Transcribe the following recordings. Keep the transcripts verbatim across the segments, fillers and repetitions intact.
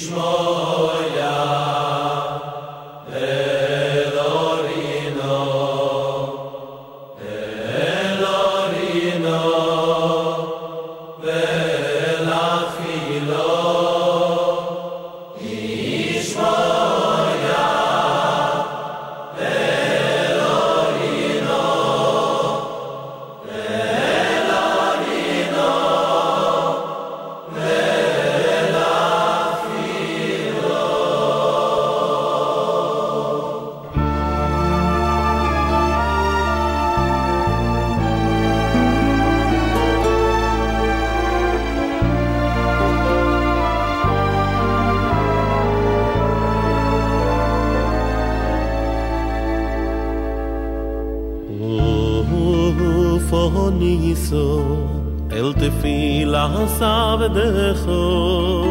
אל תפילה סעבדךו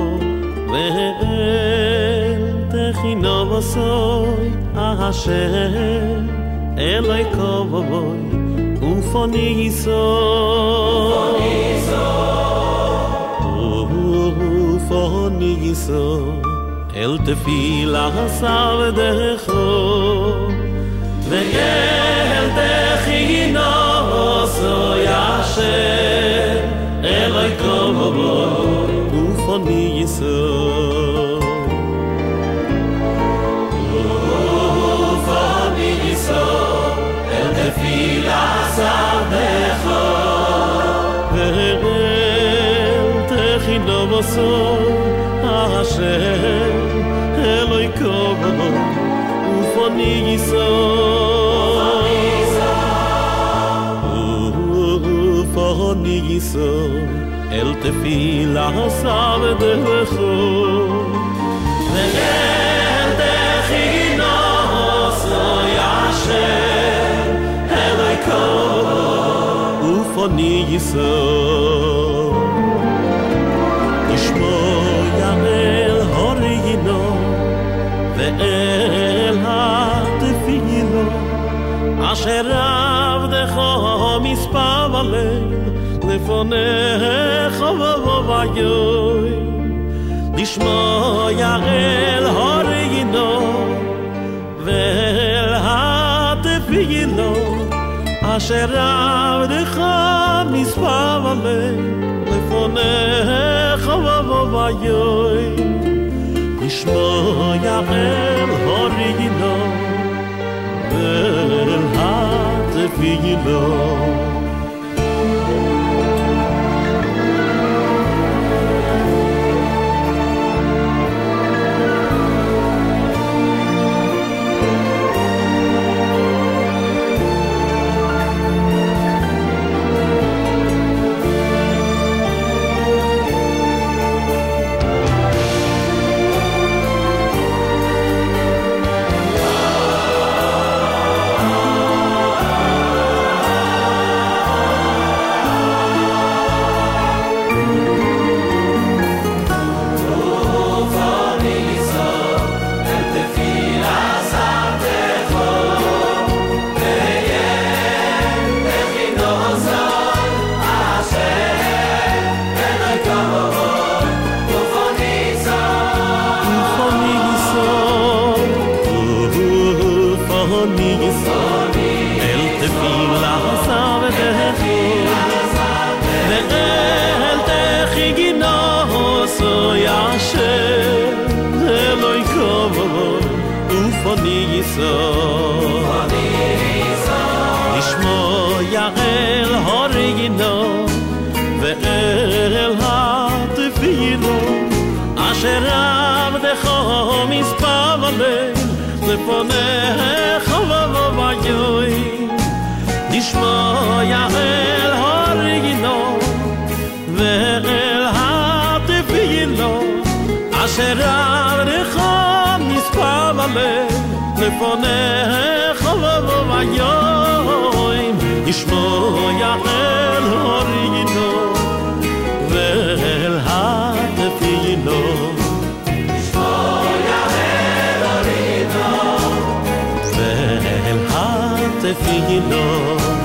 ואל תכינו בסוי השם אלוהי כבוי ופוניסו ופוניסו אל תפילה סעבדךו ואל תכינו בסוי השם אלוהי כבוי ופוניסו ופוניסו אל תפילה סעבדךו ואל תכינו בסוי השם אלוהי כבוי ופוניסו ופוניסו אל תפילה סעבדךו ואל תכינו בסוי השם אלוהי כבוי ופוניסו נשמע אל הורינו ואל התפילו אשר עבדך מספר הליל לפניך ובויוי נשמע אל הורינו ואל התפילו אשר עבדך מספר הליל לפניך ובויוי נשמע אל הורינו ואל התפילו נשמע אל הורינו ואל התפילו אשר עבדך מספר הליל לפניך ובויוי נשמע אל הורינו ואל התפילו אשר עבדך מספר הליל לפניך ובויוי נשמע אל הורינו ואל התפילו נשמע אל הורינו ואל התפילו